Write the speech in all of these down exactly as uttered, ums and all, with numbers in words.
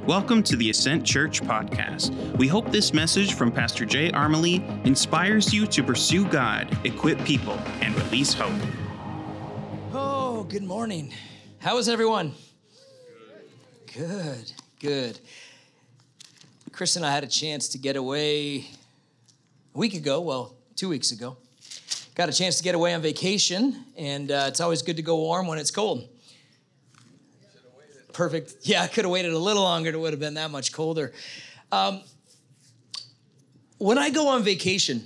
Welcome to the Ascent Church podcast. We hope this message from Pastor Jay Armley inspires you to pursue God, equip people, and release hope. Oh, good morning. How is everyone? Good, good. Chris and I had a chance to get away a week ago, well, two weeks ago. Got a chance to get away on vacation, and uh, it's always good to go warm when it's cold. Perfect. Yeah, I could have waited a little longer. It would have been that much colder. Um, when I go on vacation,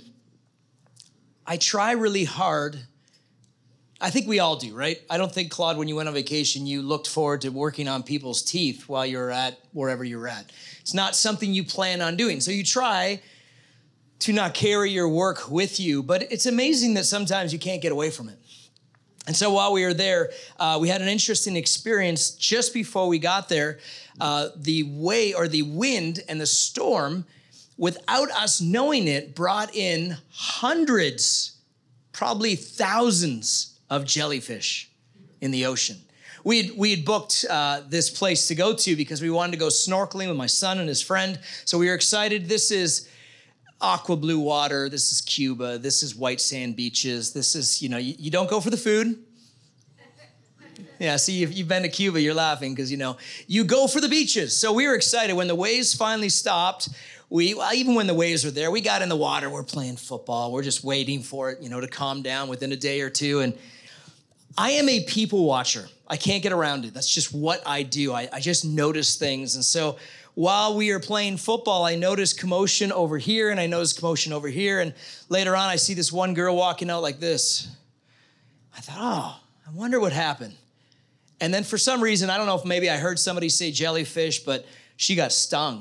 I try really hard. I think we all do, right? I don't think, Claude, when you went on vacation, you looked forward to working on people's teeth while you're at wherever you're at. It's not something you plan on doing. So you try to not carry your work with you, but it's amazing that sometimes you can't get away from it. And so while we were there, uh, we had an interesting experience. Just before we got there, uh, the way or the wind and the storm, without us knowing it, brought in hundreds, probably thousands of jellyfish in the ocean. We had, we had booked uh, this place to go to because we wanted to go snorkeling with my son and his friend. So we were excited. This is aqua blue water. This is Cuba. This is white sand beaches. This is, you know, you, you don't go for the food. Yeah, see, if you've been to Cuba, you're laughing because, you know, you go for the beaches. So we were excited. When the waves finally stopped, we, well, even when the waves were there, we got in the water. We're playing football. We're just waiting for it, you know, to calm down within a day or two. And I am a people watcher. I can't get around it. That's just what I do. I, I just notice things. And so while we are playing football, I noticed commotion over here and I noticed commotion over here. And later on, I see this one girl walking out like this. I thought, oh, I wonder what happened. And then for some reason, I don't know if maybe I heard somebody say jellyfish, but she got stung.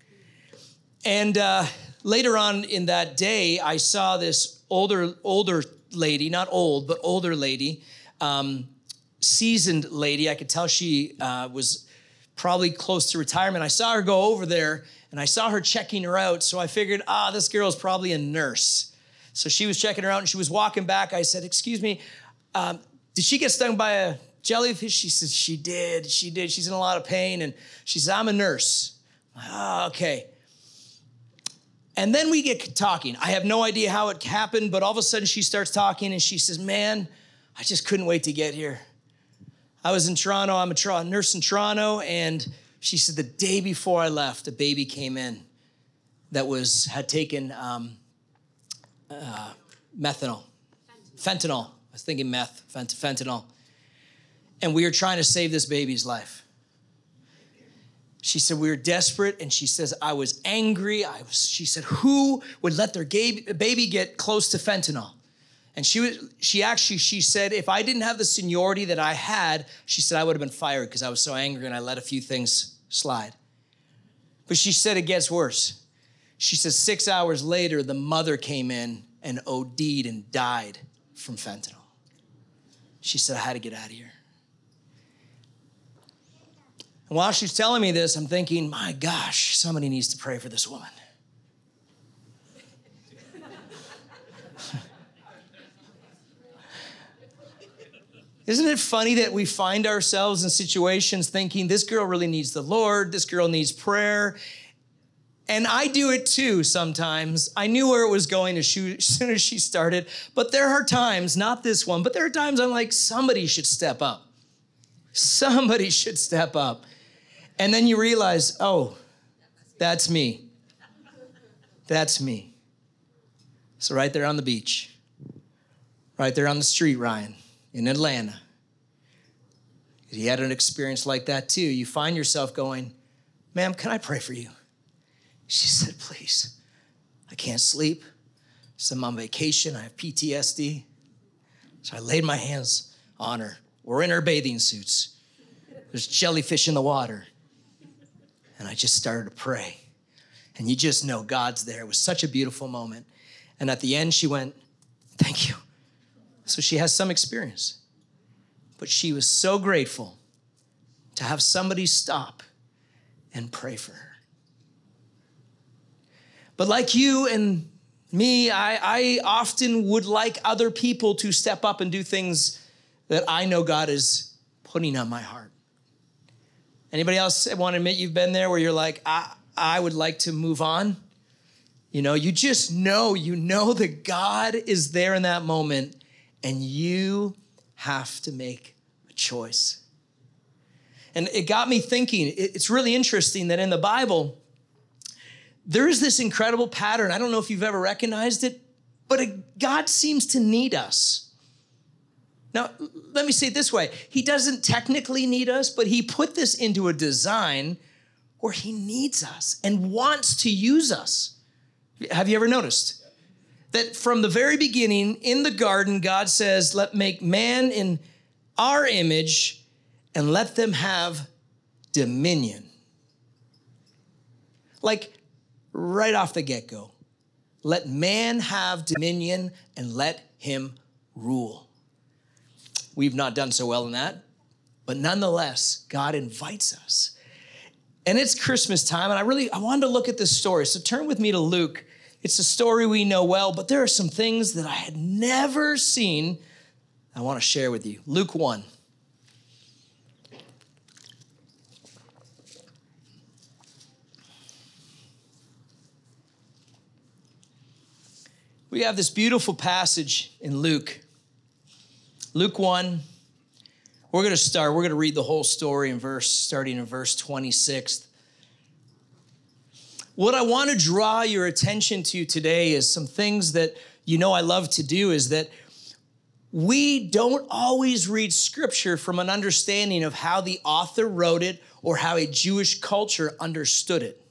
And uh, later on in that day, I saw this older, older lady, not old, but older lady, um, seasoned lady. I could tell she uh, was probably close to retirement. I saw her go over there and I saw her checking her out. So I figured, ah, this girl is probably a nurse. So she was checking her out and she was walking back. I said, excuse me, um, did she get stung by a jellyfish? She says, she did, she did. She's in a lot of pain. And she says, I'm a nurse. I'm like, oh, okay. And then we get talking. I have no idea how it happened, but all of a sudden she starts talking and she says, man, I just couldn't wait to get here. I was in Toronto. I'm a nurse in Toronto. And she said the day before I left, a baby came in that was had taken um, uh, methanol, fentanyl. fentanyl. I was thinking meth, fent- fentanyl. And we were trying to save this baby's life. She said, we were desperate. And she says, I was angry. I was, she said, who would let their baby get close to fentanyl? And she was, she actually, she said, if I didn't have the seniority that I had, she said, I would have been fired because I was so angry and I let a few things slide. But she said it gets worse. She said six hours later, the mother came in and OD'd and died from fentanyl. She said, I had to get out of here. And while she's telling me this, I'm thinking, my gosh, somebody needs to pray for this woman. Isn't it funny that we find ourselves in situations thinking, this girl really needs the Lord, this girl needs prayer. And I do it too sometimes. I knew where it was going as soon as she started, but there are times, not this one, but there are times I'm like, somebody should step up. Somebody should step up. And then you realize, oh, that's me. That's me. So right there on the beach, right there on the street, Ryan, in Atlanta. He had an experience like that too. You find yourself going, ma'am, can I pray for you? She said, please. I can't sleep. So I'm on vacation. I have P T S D. So I laid my hands on her. We're in our bathing suits. There's jellyfish in the water. And I just started to pray. And you just know God's there. It was such a beautiful moment. And at the end, she went, thank you. So she has some experience. But she was so grateful to have somebody stop and pray for her. But like you and me, I, I often would like other people to step up and do things that I know God is putting on my heart. Anybody else want to admit you've been there where you're like, I, I would like to move on? You know, you just know, you know that God is there in that moment and you have to make a choice. And it got me thinking, it's really interesting that in the Bible, there is this incredible pattern. I don't know if you've ever recognized it, but it, God seems to need us. Now, let me say it this way. He doesn't technically need us, but he put this into a design where he needs us and wants to use us. Have you ever noticed that from the very beginning in the garden, God says, let make man in our image and let them have dominion. Like right off the get-go, let man have dominion and let him rule. We've not done so well in that, but nonetheless, God invites us. And it's Christmas time, and I really, I wanted to look at this story. So turn with me to Luke. It's a story we know well, but there are some things that I had never seen I want to share with you. Luke one. We have this beautiful passage in Luke. Luke one. We're going to start, we're going to read the whole story in verse, starting in verse twenty-six. What I want to draw your attention to today is some things that you know I love to do is that we don't always read scripture from an understanding of how the author wrote it or how a Jewish culture understood it.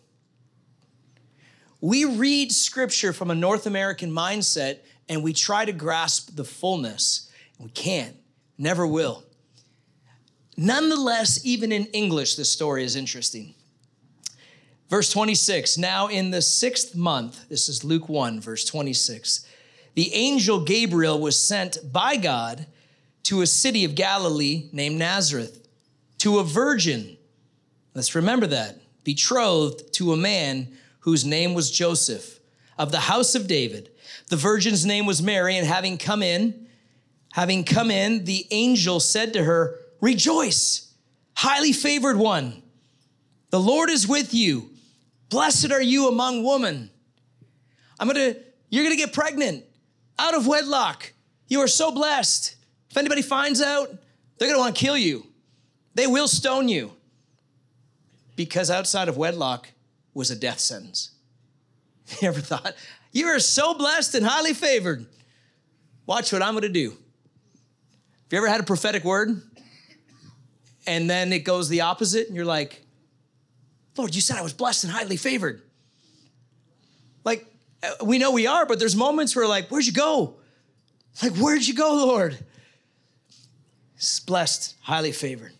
We read scripture from a North American mindset and we try to grasp the fullness. We can't, never will. Nonetheless, even in English, this story is interesting. Verse twenty-six, now in the sixth month, this is Luke one, verse twenty-six, the angel Gabriel was sent by God to a city of Galilee named Nazareth, to a virgin, let's remember that, betrothed to a man whose name was Joseph, of the house of David. The virgin's name was Mary, and having come in, having come in, the angel said to her, rejoice, highly favored one. The Lord is with you. Blessed are you among women. I'm gonna, you're gonna get pregnant out of wedlock. You are so blessed. If anybody finds out, they're gonna want to kill you. They will stone you. Because outside of wedlock was a death sentence. You ever thought, you are so blessed and highly favored. Watch what I'm gonna do. Have you ever had a prophetic word? And then it goes the opposite, and you're like, Lord, you said I was blessed and highly favored. Like, we know we are, but there's moments where like, where'd you go? Like, where'd you go, Lord? It's blessed, highly favored.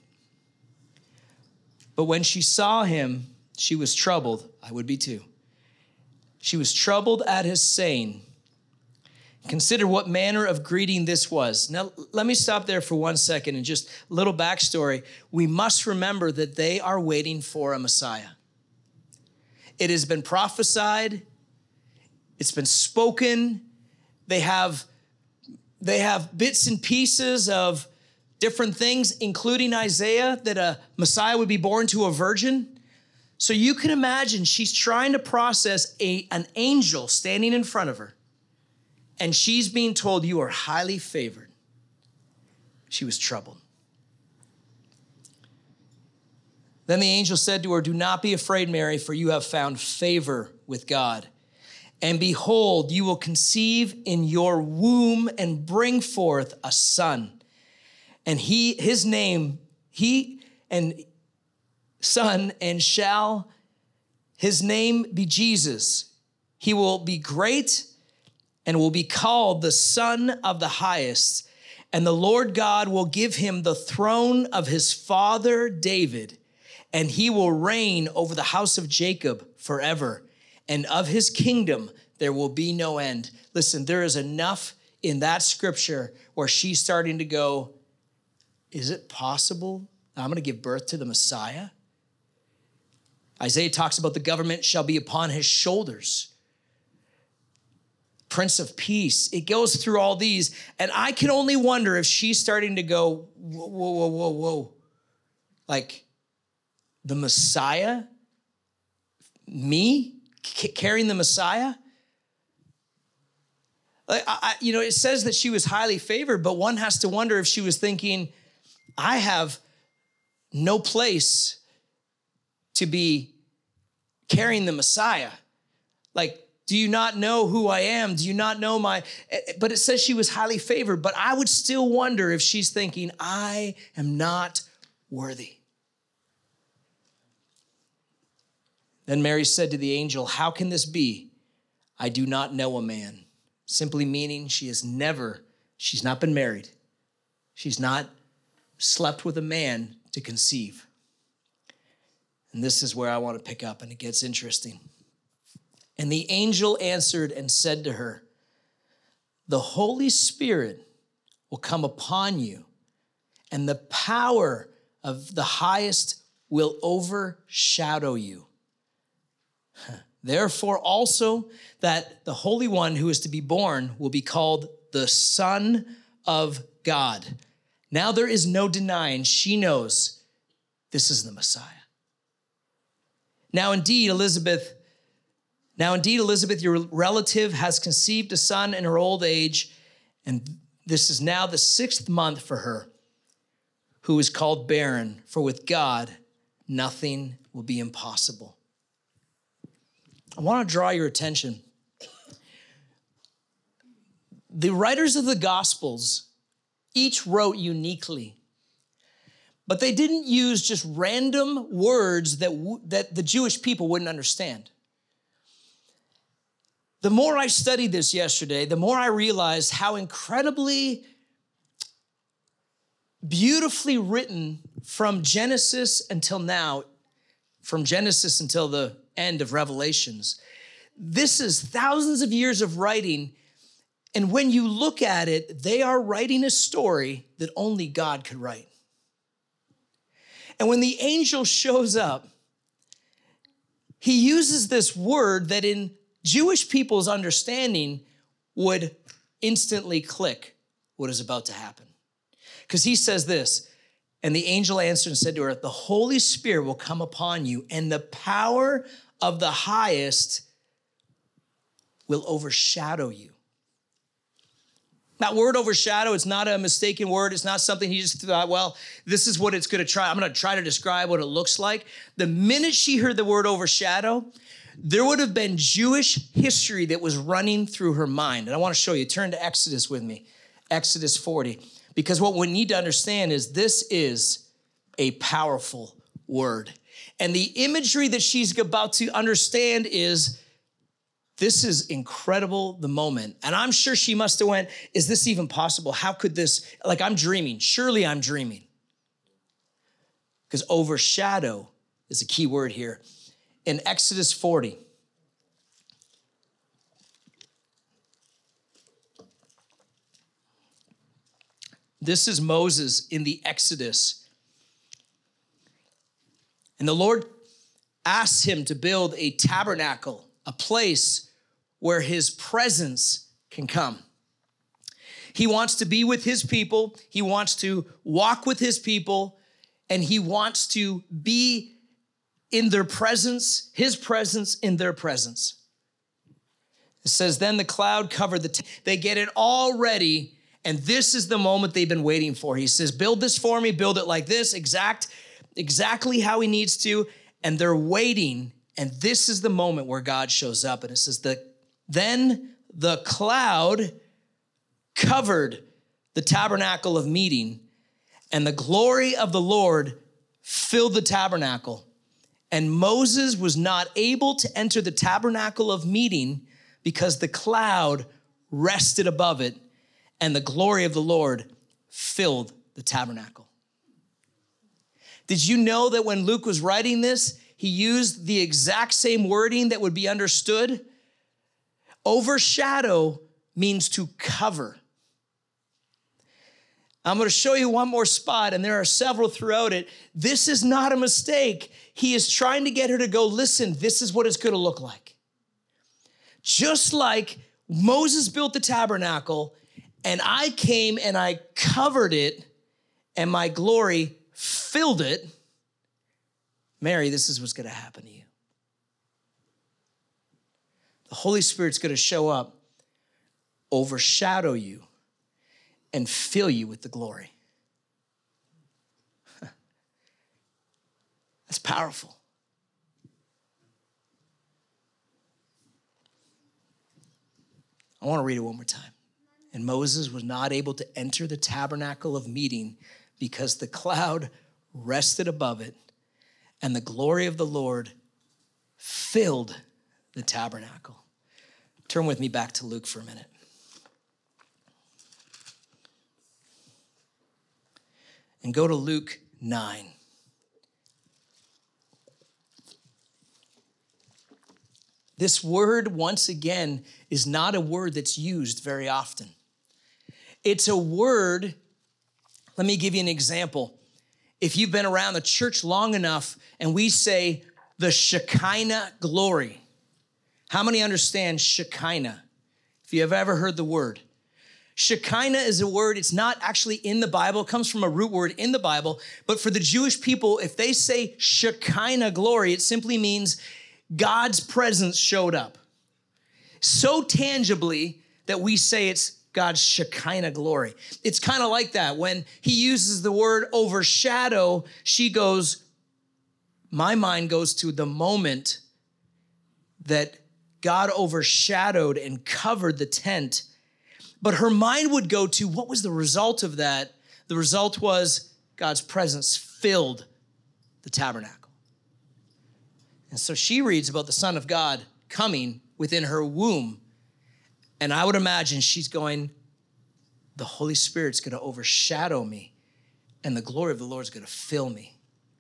But when she saw him, she was troubled. I would be too. She was troubled at his saying. Consider what manner of greeting this was. Now, let me stop there for one second and just a little backstory. We must remember that they are waiting for a Messiah. It has been prophesied. It's been spoken. They have, they have bits and pieces of different things, including Isaiah, that a Messiah would be born to a virgin. So you can imagine she's trying to process a, an angel standing in front of her. And she's being told, you are highly favored. She was troubled. Then the angel said to her, do not be afraid, Mary, for you have found favor with God. And behold, you will conceive in your womb and bring forth a son. And he, his name, he and son, and shall his name be Jesus. He will be great and will be called the Son of the Highest. And the Lord God will give him the throne of his father David, and he will reign over the house of Jacob forever. And of his kingdom there will be no end. Listen, there is enough in that scripture where she's starting to go, is it possible I'm going to give birth to the Messiah? Isaiah talks about the government shall be upon his shoulders. Prince of Peace. It goes through all these. And I can only wonder if she's starting to go, whoa, whoa, whoa, whoa, whoa. Like, the Messiah, me c- carrying the Messiah? I, I, you know, it says that she was highly favored, but one has to wonder if she was thinking, I have no place to be carrying the Messiah. Like, do you not know who I am? Do you not know my, but it says she was highly favored, but I would still wonder if she's thinking, I am not worthy. Then Mary said to the angel, how can this be? I do not know a man. Simply meaning she has never, she's not been married. She's not slept with a man to conceive. And this is where I want to pick up, and it gets interesting. And the angel answered and said to her, the Holy Spirit will come upon you, and the power of the highest will overshadow you. Therefore also that the Holy One who is to be born will be called the Son of God. Now there is no denying, she knows this is the Messiah. Now indeed, Elizabeth, now indeed, Elizabeth, your relative, has conceived a son in her old age, and this is now the sixth month for her, who is called barren, for with God, nothing will be impossible. I want to draw your attention. The writers of the Gospels each wrote uniquely, but they didn't use just random words that, w- that the Jewish people wouldn't understand. The more I studied this yesterday, the more I realized how incredibly beautifully written from Genesis until now, from Genesis until the end of Revelations. This is thousands of years of writing, and when you look at it, they are writing a story that only God could write. And when the angel shows up, he uses this word that in Jewish people's understanding would instantly click what is about to happen. Because he says this, and the angel answered and said to her, the Holy Spirit will come upon you, and the power of the highest will overshadow you. That word overshadow, it's not a mistaken word. It's not something he just thought, well, this is what it's going to try. I'm going to try to describe what it looks like. The minute she heard the word overshadow, there would have been Jewish history that was running through her mind. And I want to show you. Turn to Exodus with me, Exodus forty. Because what we need to understand is this is a powerful word. And the imagery that she's about to understand is, this is incredible, the moment. And I'm sure she must have went, is this even possible? How could this, like I'm dreaming. Surely I'm dreaming. Because overshadow is a key word here. In Exodus forty, this is Moses in the Exodus. And the Lord asks him to build a tabernacle, a place where his presence can come. He wants to be with his people. He wants to walk with his people, and he wants to be in their presence, his presence in their presence. It says, then the cloud covered the, t- they get it all ready. And this is the moment they've been waiting for. He says, build this for me, build it like this, exact, exactly how he needs to. And they're waiting. And this is the moment where God shows up. And it says that then the cloud covered the tabernacle of meeting, and the glory of the Lord filled the tabernacle. And Moses was not able to enter the tabernacle of meeting because the cloud rested above it, and the glory of the Lord filled the tabernacle. Did you know that when Luke was writing this, he used the exact same wording that would be understood? Overshadow means to cover. I'm going to show you one more spot, and there are several throughout it. This is not a mistake. He is trying to get her to go, listen, this is what it's going to look like. Just like Moses built the tabernacle, and I came and I covered it, and my glory filled it. Mary, this is what's going to happen to you. The Holy Spirit's going to show up, overshadow you, and fill you with the glory. That's powerful. I want to read it one more time. And Moses was not able to enter the tabernacle of meeting because the cloud rested above it, and the glory of the Lord filled the tabernacle. Turn with me back to Luke for a minute. And go to Luke nine. This word, once again, is not a word that's used very often. It's a word, let me give you an example. If you've been around the church long enough and we say the Shekinah glory, how many understand Shekinah? If you have ever heard the word. Shekinah is a word, it's not actually in the Bible, it comes from a root word in the Bible, but for the Jewish people, if they say Shekinah glory, it simply means God's presence showed up. So tangibly that we say it's God's Shekinah glory. It's kind of like that. When he uses the word overshadow, she goes, my mind goes to the moment that God overshadowed and covered the tent. But her mind would go to, what was the result of that? The result was God's presence filled the tabernacle. And so she reads about the Son of God coming within her womb. And I would imagine she's going, the Holy Spirit's going to overshadow me, and the glory of the Lord's going to fill me.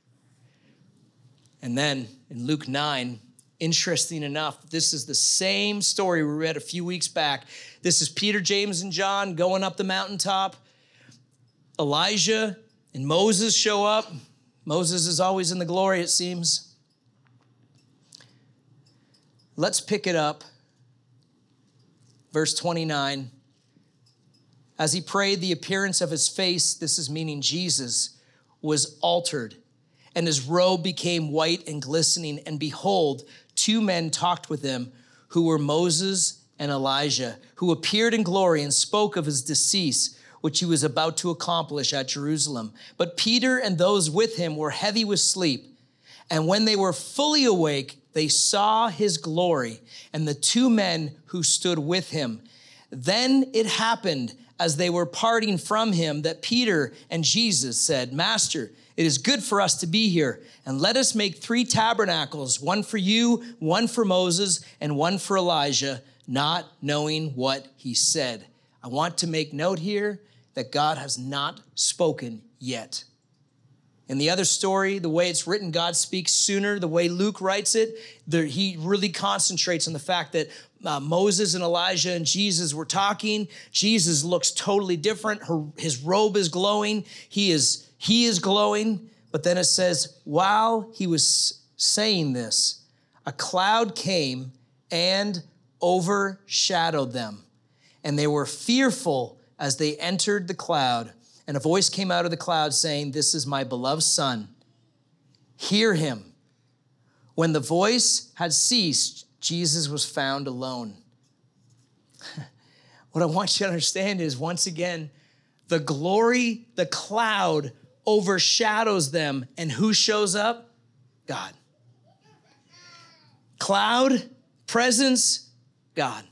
And then in Luke nine, interesting enough, this is the same story we read a few weeks back. This is Peter, James, and John going up the mountaintop. Elijah and Moses show up. Moses is always in the glory, it seems. Let's pick it up. Verse twenty-nine. As he prayed, the appearance of his face, this is meaning Jesus, was altered, and his robe became white and glistening. And behold, two men talked with him, who were Moses and Elijah, who appeared in glory and spoke of his decease, which he was about to accomplish at Jerusalem. But Peter and those with him were heavy with sleep. And when they were fully awake, they saw his glory and the two men who stood with him. Then it happened as they were parting from him that Peter and Jesus said, Master, it is good for us to be here, and let us make three tabernacles, one for you, one for Moses, and one for Elijah, not knowing what he said. I want to make note here that God has not spoken yet. In the other story, the way it's written, God speaks sooner. The way Luke writes it, there, he really concentrates on the fact that uh, Moses and Elijah and Jesus were talking. Jesus looks totally different. Her, his robe is glowing. He is, he is glowing. But then it says, while he was saying this, a cloud came and overshadowed them. And they were fearful as they entered the cloud. And a voice came out of the cloud saying, this is my beloved son. Hear him. When the voice had ceased, Jesus was found alone. What I want you to understand is, once again, the glory, the cloud overshadows them. And who shows up? God. Cloud, presence, God.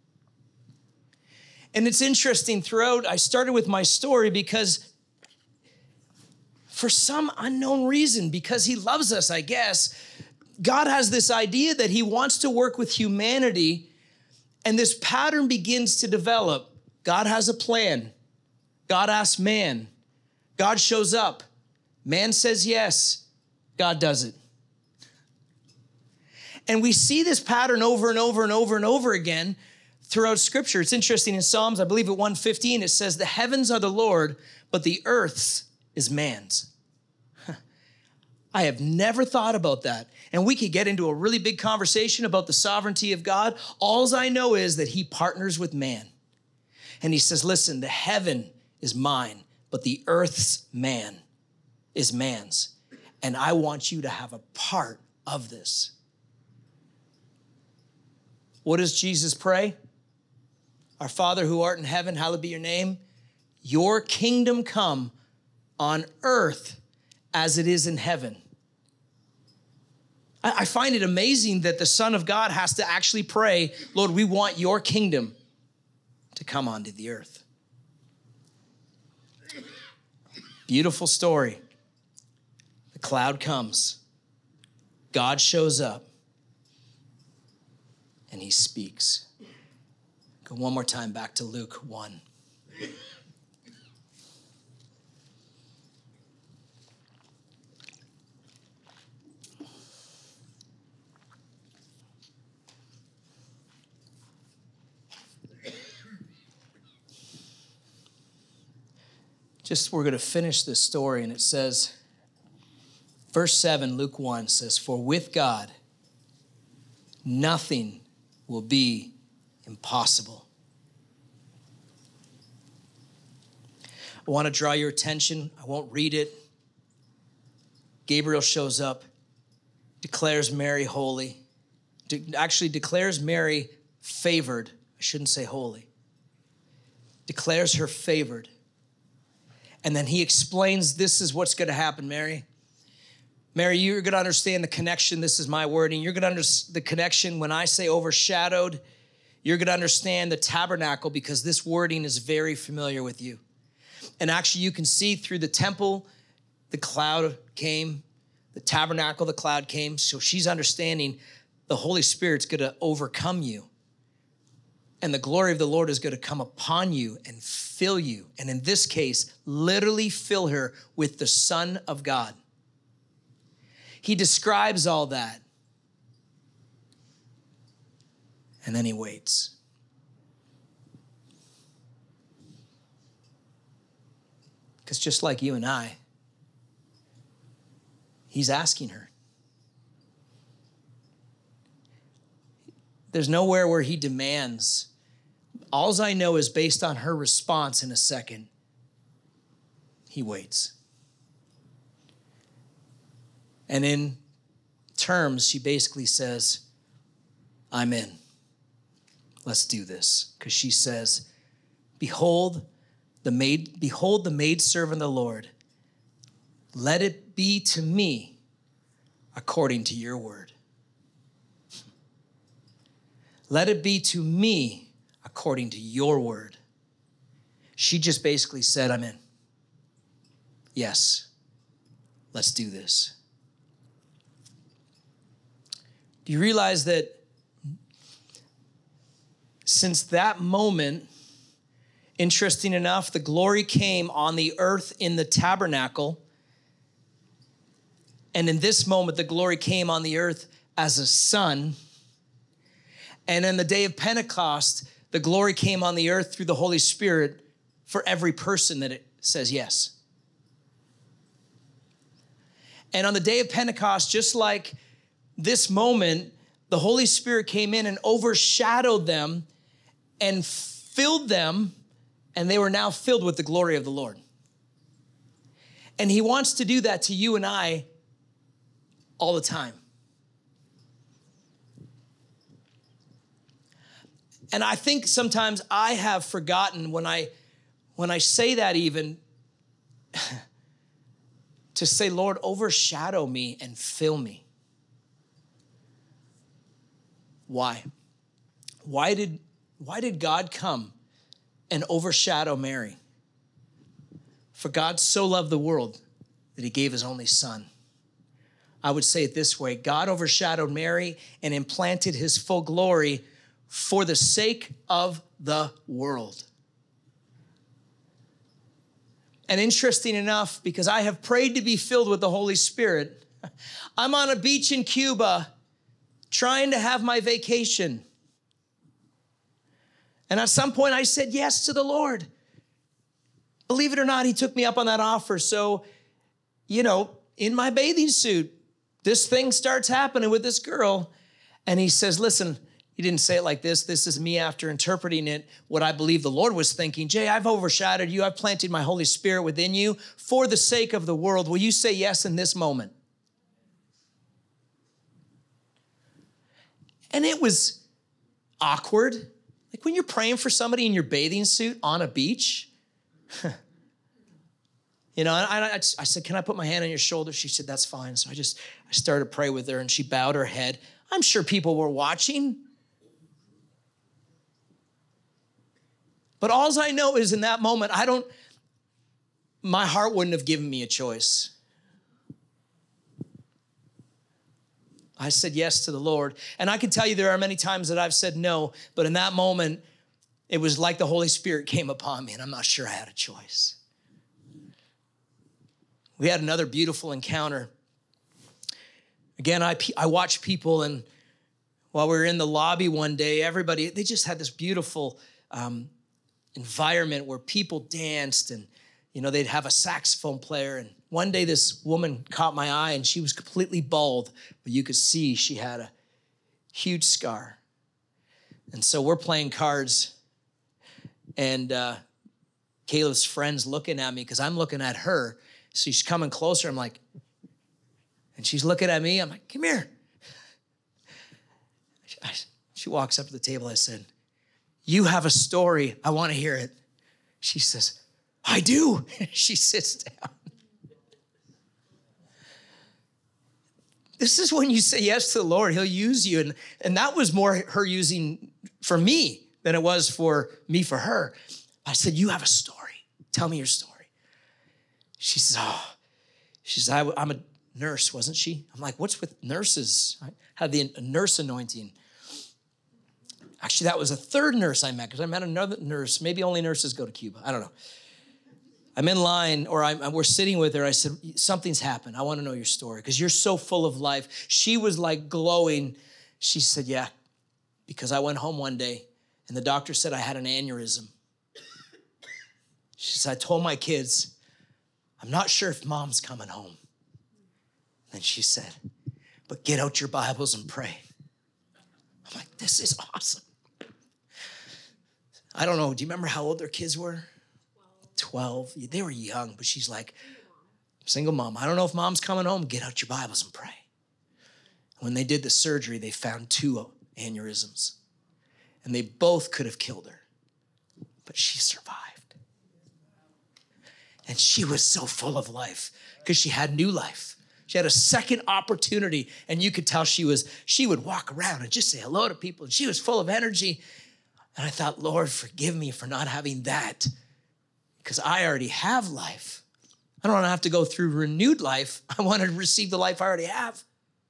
And it's interesting throughout, I started with my story because for some unknown reason, because he loves us, I guess, God has this idea that he wants to work with humanity, and this pattern begins to develop. God has a plan. God asks man. God shows up. Man says yes. God does it. And we see this pattern over and over and over and over again throughout Scripture. It's interesting in Psalms, I believe at one fifteen, it says, the heavens are the Lord, but the earth is man's. I have never thought about that. And we could get into a really big conversation about the sovereignty of God. All I know is that he partners with man. And he says, listen, the heaven is mine, but the earth's man is man's. And I want you to have a part of this. What does Jesus pray? Our Father who art in heaven, hallowed be your name. Your kingdom come on earth as it is in heaven. I find it amazing that the Son of God has to actually pray, Lord, we want your kingdom to come onto the earth. Beautiful story. The cloud comes. God shows up. And he speaks. Go one more time back to Luke one. Just, we're going to finish this story, and it says, verse seven, Luke one says, for with God, nothing will be impossible. I want to draw your attention. I won't read it. Gabriel shows up, declares Mary holy, de- actually declares Mary favored. I shouldn't say holy. Declares her favored. And then he explains, this is what's going to happen, Mary. Mary, you're going to understand the connection. This is my wording. You're going to understand the connection when I say overshadowed. You're going to understand the tabernacle because this wording is very familiar with you. And actually, you can see through the temple, the cloud came, the tabernacle, the cloud came. So she's understanding the Holy Spirit's going to overcome you. And the glory of the Lord is going to come upon you and fill you. And in this case, literally fill her with the Son of God. He describes all that. And then he waits. Because just like you and I, he's asking her. There's nowhere where he demands. All I know is based on her response in a second, he waits. And in terms, she basically says, I'm in. Let's do this. Because she says, behold, the maid, behold the maidservant of the Lord. Let it be to me according to your word. Let it be to me according to your word. She just basically said, I'm in. Yes, let's do this. Do you realize that since that moment, interesting enough, the glory came on the earth in the tabernacle. And in this moment, the glory came on the earth as a son. And in the day of Pentecost, the glory came on the earth through the Holy Spirit for every person that it says yes. And on the day of Pentecost, just like this moment, the Holy Spirit came in and overshadowed them and filled them, and they were now filled with the glory of the Lord. And he wants to do that to you and I all the time. And I think sometimes I have forgotten when I when I say that even to say, Lord, overshadow me and fill me. Why? Why did, why did God come and overshadow Mary? For God so loved the world that he gave his only son. I would say it this way. God overshadowed Mary and implanted his full glory for the sake of the world. And interesting enough, because I have prayed to be filled with the Holy Spirit, I'm on a beach in Cuba trying to have my vacation. And at some point I said yes to the Lord. Believe it or not, he took me up on that offer. So, you know, in my bathing suit, this thing starts happening with this girl. And he says, listen, he didn't say it like this. This is me after interpreting it, what I believe the Lord was thinking. Jay, I've overshadowed you. I've planted my Holy Spirit within you for the sake of the world. Will you say yes in this moment? And it was awkward. Like when you're praying for somebody in your bathing suit on a beach. You know, I, I, I said, can I put my hand on your shoulder? She said, that's fine. So I just, I started to pray with her and she bowed her head. I'm sure people were watching. But all I know is in that moment, I don't, my heart wouldn't have given me a choice. I said yes to the Lord. And I can tell you there are many times that I've said no, but in that moment, it was like the Holy Spirit came upon me and I'm not sure I had a choice. We had another beautiful encounter. Again, I, I watched people, and while we were in the lobby one day, everybody, they just had this beautiful um, environment where people danced, and, you know, they'd have a saxophone player. And one day this woman caught my eye, and she was completely bald, but you could see she had a huge scar. And so we're playing cards, and uh, Caleb's friend's looking at me because I'm looking at her. So she's coming closer. I'm like, and she's looking at me. I'm like, come here. She walks up to the table. I said, you have a story. I want to hear it. She says, I do. She sits down. This is when you say yes to the Lord. He'll use you. And, and that was more her using for me than it was for me for her. I said, you have a story. Tell me your story. She says, oh, she says, I, I'm a nurse, wasn't she? I'm like, what's with nurses? I had the nurse anointing. Actually, that was a third nurse I met because I met another nurse. Maybe only nurses go to Cuba. I don't know. I'm in line, or I'm, we're sitting with her. I said, something's happened. I want to know your story because you're so full of life. She was like glowing. She said, yeah, because I went home one day and the doctor said I had an aneurysm. She said, I told my kids, I'm not sure if mom's coming home. Then she said, but get out your Bibles and pray. I'm like, this is awesome. I don't know. Do you remember how old their kids were? twelve. They were young, but she's like, single mom. I don't know if mom's coming home. Get out your Bibles and pray. When they did the surgery, they found two aneurysms. And they both could have killed her. But she survived. And she was so full of life because she had new life. She had a second opportunity, and you could tell she was, she would walk around and just say hello to people, and she was full of energy. And I thought, Lord, forgive me for not having that because I already have life. I don't want to have to go through renewed life. I want to receive the life I already have.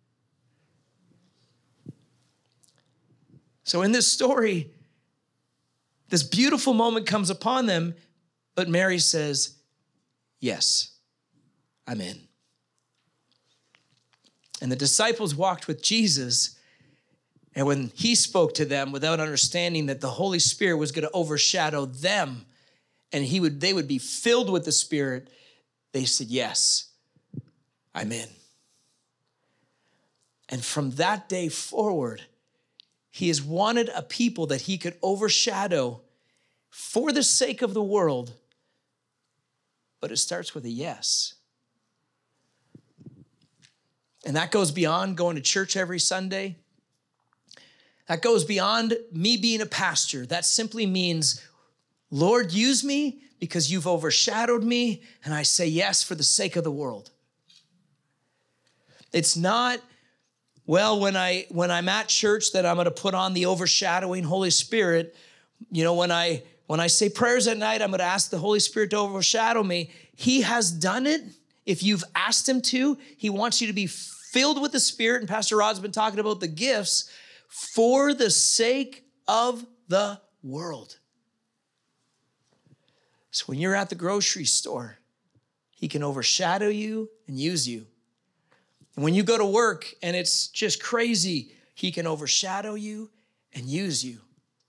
So in this story, this beautiful moment comes upon them, but Mary says, yes, I'm in. And the disciples walked with Jesus, and when he spoke to them without understanding that the Holy Spirit was going to overshadow them and he would, they would be filled with the Spirit, they said, yes, I'm in. And from that day forward, he has wanted a people that he could overshadow for the sake of the world. But it starts with a yes. And that goes beyond going to church every Sunday. That goes beyond me being a pastor. That simply means, Lord, use me because you've overshadowed me, and I say yes for the sake of the world. It's not, well, when, I, when I'm at church that I'm going to put on the overshadowing Holy Spirit. You know, when I, when I say prayers at night, I'm going to ask the Holy Spirit to overshadow me. He has done it. If you've asked him to, he wants you to be filled with the Spirit. And Pastor Rod's been talking about the gifts for the sake of the world. So when you're at the grocery store, he can overshadow you and use you. And when you go to work and it's just crazy, he can overshadow you and use you.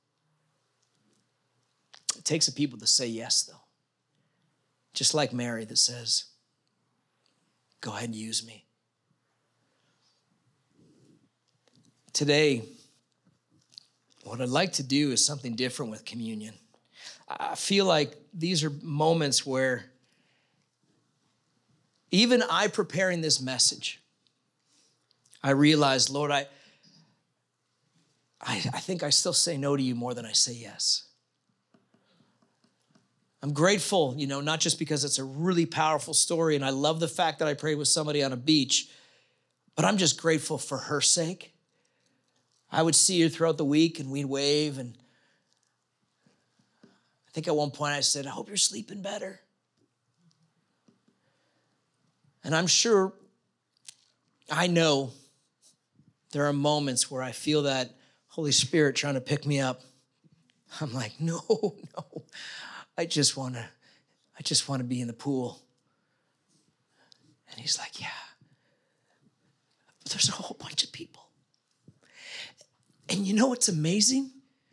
It takes the people to say yes, though. Just like Mary that says, go ahead and use me. Today, what I'd like to do is something different with communion. I feel like these are moments where even I preparing this message, I realized, Lord, I, I, I think I still say no to you more than I say yes. I'm grateful, you know, not just because it's a really powerful story, and I love the fact that I prayed with somebody on a beach, but I'm just grateful for her sake. I would see her throughout the week, and we'd wave, and I think at one point I said, I hope you're sleeping better. And I'm sure, I know there are moments where I feel that Holy Spirit trying to pick me up. I'm like, no, no. I just want to, I just want to be in the pool. And he's like, yeah. But there's a whole bunch of people. And you know what's amazing?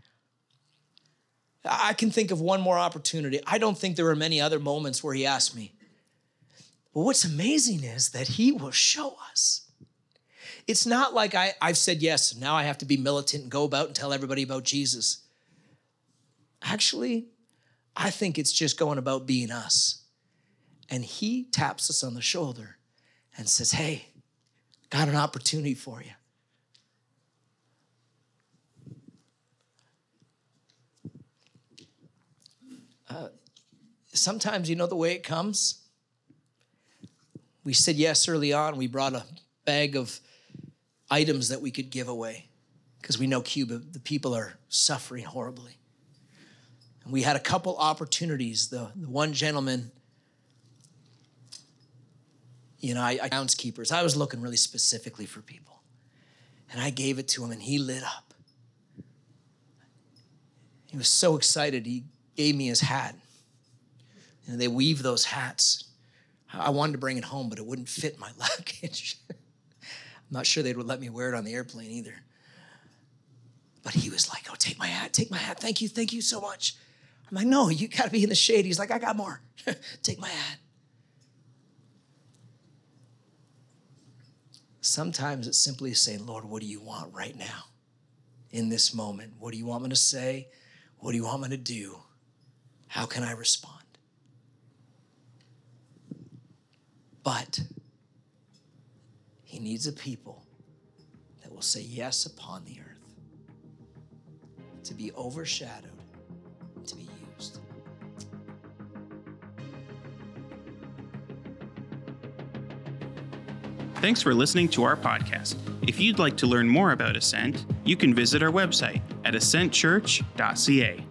I can think of one more opportunity. I don't think there were many other moments where he asked me. But what's amazing is that he will show us. It's not like I, I've said yes, now I have to be militant and go about and tell everybody about Jesus. Actually, I think it's just going about being us. And he taps us on the shoulder and says, hey, got an opportunity for you. Uh, sometimes, you know the way it comes? We said yes early on. We brought a bag of items that we could give away because we know Cuba, the people are suffering horribly. And we had a couple opportunities. The, the one gentleman, you know, I, I groundskeepers. I was looking really specifically for people. And I gave it to him and he lit up. He was so excited. He gave me his hat. And they weave those hats. I wanted to bring it home, but it wouldn't fit my luggage. I'm not sure they would let me wear it on the airplane either. But he was like, oh, take my hat, take my hat. Thank you, thank you so much. I'm like, no, you got to be in the shade. He's like, I got more. Take my hat. Sometimes it's simply saying, Lord, what do you want right now in this moment? What do you want me to say? What do you want me to do? How can I respond? But he needs a people that will say yes upon the earth, to be overshadowed, to be used. Thanks for listening to our podcast. If you'd like to learn more about Ascent, you can visit our website at ascent church dot c a.